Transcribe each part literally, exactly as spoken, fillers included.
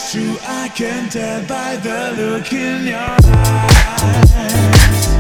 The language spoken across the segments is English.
it's true, I can tell by the look in your eyes.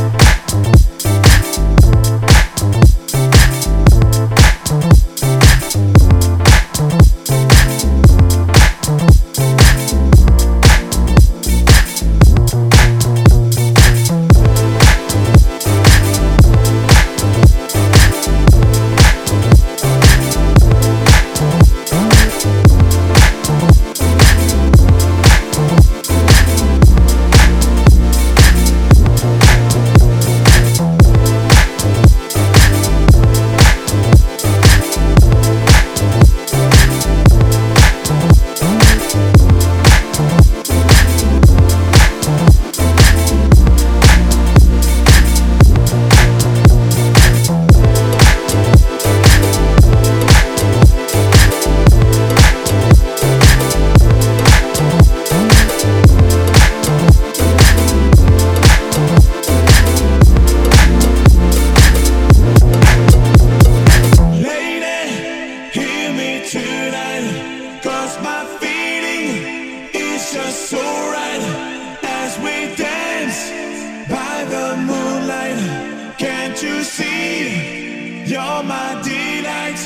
Just so right as we dance by the moonlight. Can't you see you're my delight?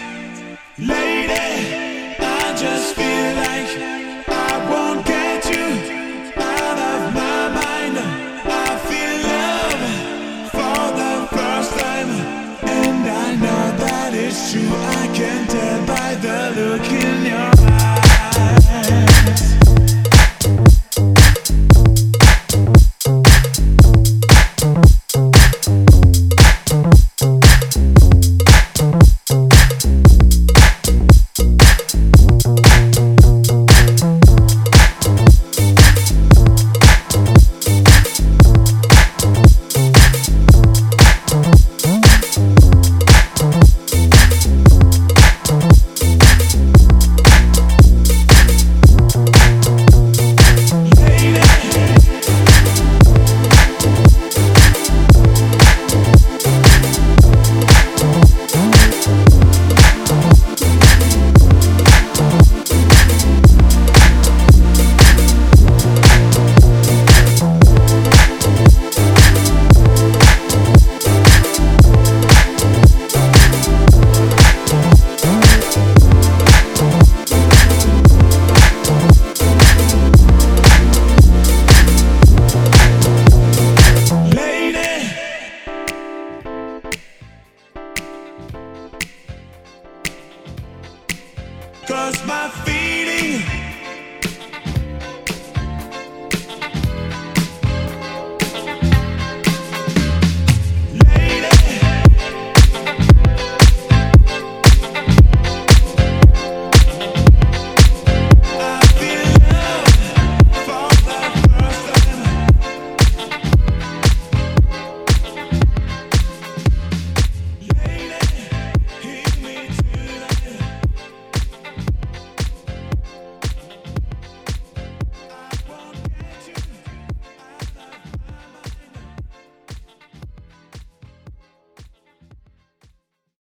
Lady, I just feel like I won't get you out of my mind. I feel love for the first time, and I know that it's true. I can tell by the look in your eyes. Cause my feet